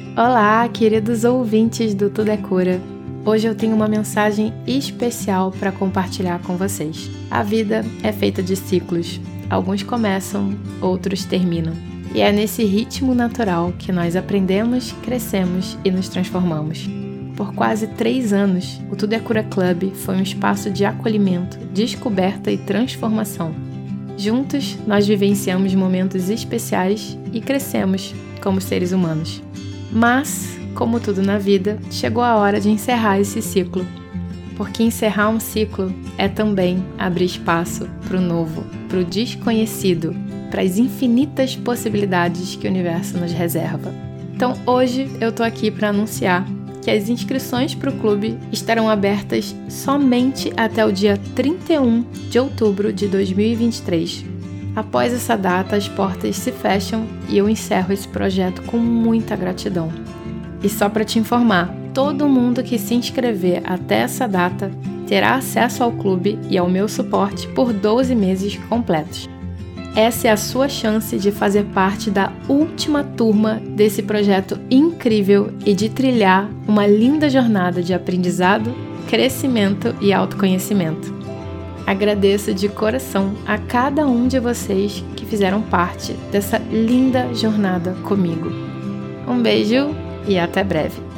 Olá, queridos ouvintes do Tudo é Cura. Hoje eu tenho uma mensagem especial para compartilhar com vocês. A vida é feita de ciclos. Alguns começam, outros terminam. E é nesse ritmo natural que nós aprendemos, crescemos e nos transformamos. Por quase 3 anos, o Tudo é Cura Club foi um espaço de acolhimento, descoberta e transformação. Juntos, nós vivenciamos momentos especiais e crescemos como seres humanos. Mas, como tudo na vida, chegou a hora de encerrar esse ciclo. Porque encerrar um ciclo é também abrir espaço para o novo, para o desconhecido, para as infinitas possibilidades que o universo nos reserva. Então hoje eu tô aqui para anunciar que as inscrições para o clube estarão abertas somente até o dia 31 de outubro de 2023. Após essa data, as portas se fecham e eu encerro esse projeto com muita gratidão. E só para te informar, todo mundo que se inscrever até essa data terá acesso ao clube e ao meu suporte por 12 meses completos. Essa é a sua chance de fazer parte da última turma desse projeto incrível e de trilhar uma linda jornada de aprendizado, crescimento e autoconhecimento. Agradeço de coração a cada um de vocês que fizeram parte dessa linda jornada comigo. Um beijo e até breve!